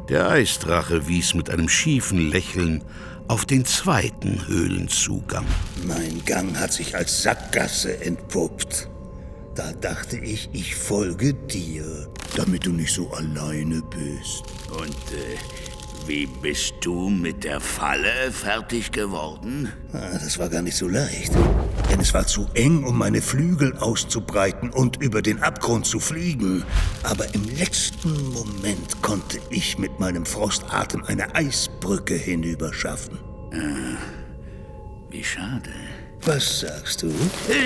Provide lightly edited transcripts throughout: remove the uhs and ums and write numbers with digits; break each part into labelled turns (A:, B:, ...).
A: Der Eisdrache wies mit einem schiefen Lächeln auf den zweiten Höhlenzugang.
B: Mein Gang hat sich als Sackgasse entpuppt. Da dachte ich, ich folge dir, damit du nicht so alleine bist.
C: Und wie bist du mit der Falle fertig geworden?
B: Das war gar nicht so leicht. Denn es war zu eng, um meine Flügel auszubreiten und über den Abgrund zu fliegen. Aber im letzten Moment konnte ich mit meinem Frostatem eine Eisbrücke hinüberschaffen.
C: Wie schade.
B: Was sagst du?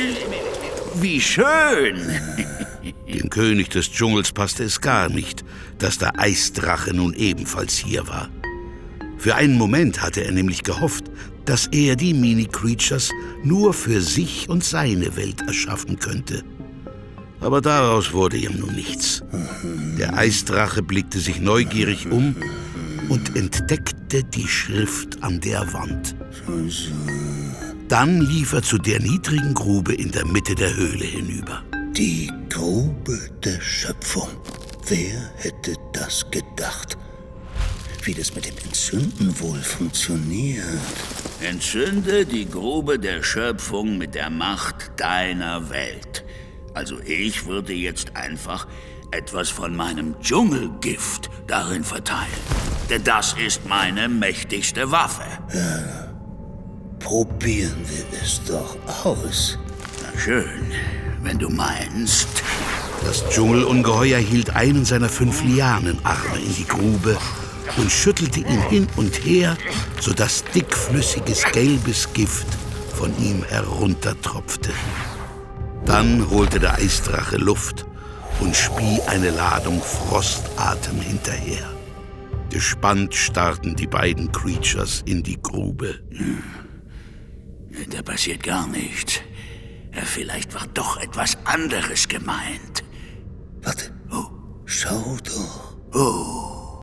C: Wie schön!
A: Dem König des Dschungels passte es gar nicht, dass der Eisdrache nun ebenfalls hier war. Für einen Moment hatte er nämlich gehofft, dass er die Mini-Creatures nur für sich und seine Welt erschaffen könnte. Aber daraus wurde ihm nun nichts. Der Eisdrache blickte sich neugierig um und entdeckte die Schrift an der Wand. Dann lief er zu der niedrigen Grube in der Mitte der Höhle hinüber.
B: Die Grube der Schöpfung. Wer hätte das gedacht? Wie das mit dem Entzünden wohl funktioniert.
C: Entzünde die Grube der Schöpfung mit der Macht deiner Welt. Also ich würde jetzt einfach etwas von meinem Dschungelgift darin verteilen. Denn das ist meine mächtigste Waffe.
B: Ja, probieren wir es doch aus.
C: Na schön, wenn du meinst.
A: Das Dschungelungeheuer hielt einen seiner 5 Lianenarme in die Grube und schüttelte ihn hin und her, sodass dickflüssiges gelbes Gift von ihm heruntertropfte. Dann holte der Eisdrache Luft und spie eine Ladung Frostatem hinterher. Gespannt starrten die beiden Creatures in die Grube.
C: Da passiert gar nichts. Vielleicht war doch etwas anderes gemeint.
B: Warte.
C: Oh.
B: Schau doch.
C: Oh.